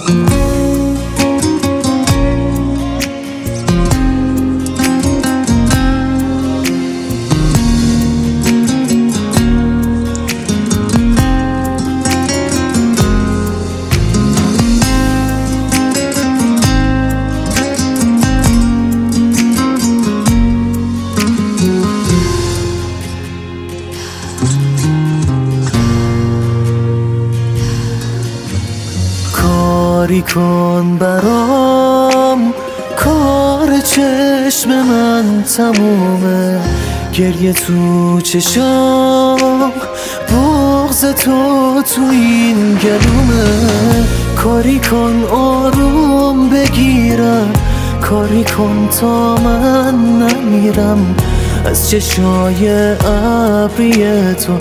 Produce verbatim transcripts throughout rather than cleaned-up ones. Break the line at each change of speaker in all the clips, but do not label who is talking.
کاری کن برام، کار چشم من تمومه، گریه تو چشام، بغض تو تو این گلومه. کاری کن آروم بگیرم، کاری کن تا من نمیرم از چشای ابری تو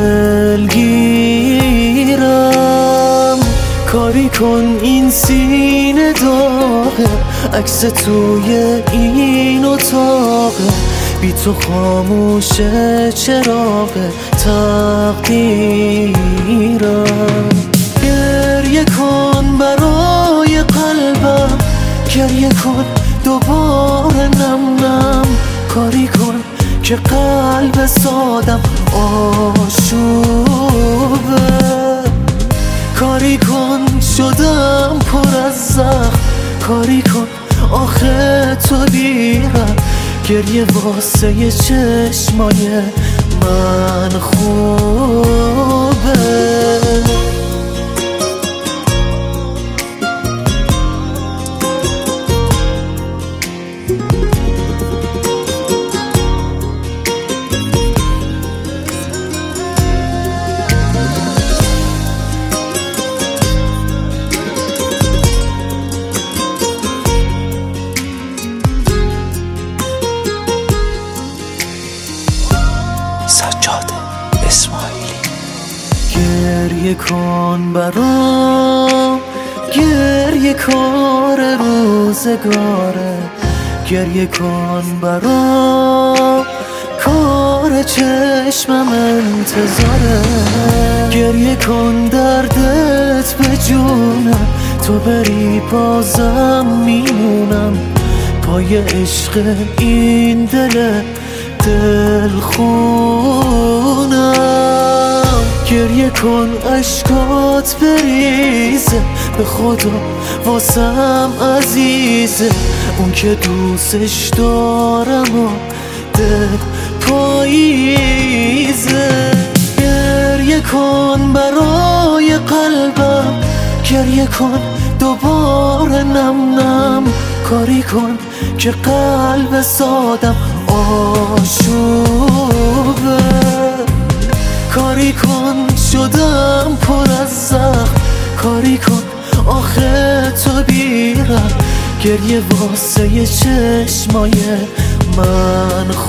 دلگیرم. کاری کن این سینه داغه، عکس توی این اتاقه، بی تو خاموشه چراغ تقدیرم. گریه کن برای قلبم، گریه کن دوباره نم نم. کاری کن که قلب سادم آشوبه. کاری کن شدم پر از زخم، کاری کن آخه تو دیرم. گریه واسه چشمای من خوبه.
سجاد اسماعیلی.
گریه کن برام، گریه کار روزگاره، گریه کن برام، کار چشمم انتظاره. گریه کن دردت به جونم، تو بری بازم میمونم پای عشق این دل دلخونم. گریه کن اشکات بریزه، به خدا واسم عزیزه، اون که دوستش دارم و دل پاییزه. گریه کن برای قلبم، گریه کن دوباره نم نم. کاری کن که قلب سادم آشوبه. کاری کن شدم پر از زخم، کاری کن آخه تو بیرم. گریه واسه چشمای من